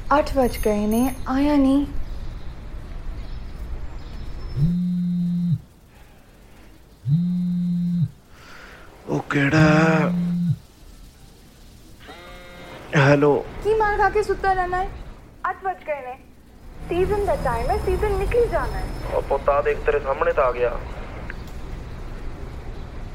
8 ਵਜ ਗਏ ਨੇ, ਆਇਆ ਨਹੀਂ। ਉਹ ਕਿਹੜਾ? ਹੈਲੋ। ਕੀ ਮਾਰ ਖਾ ਕੇ ਸੁੱਤਾ ਰਹਿਣਾ ਹੈ? 8 ਵਜ ਗਏ ਨੇ, ਸੀਜ਼ਨ ਦਾ ਟਾਈਮ ਹੈ, ਸੀਜ਼ਨ ਨਿਕਲ ਜਾਣਾ ਹੈ। ਉਹ ਪੁੱਤਾ ਦੇਖ ਤੇਰੇ ਸਾਹਮਣੇ ਤਾਂ ਆ ਗਿਆ।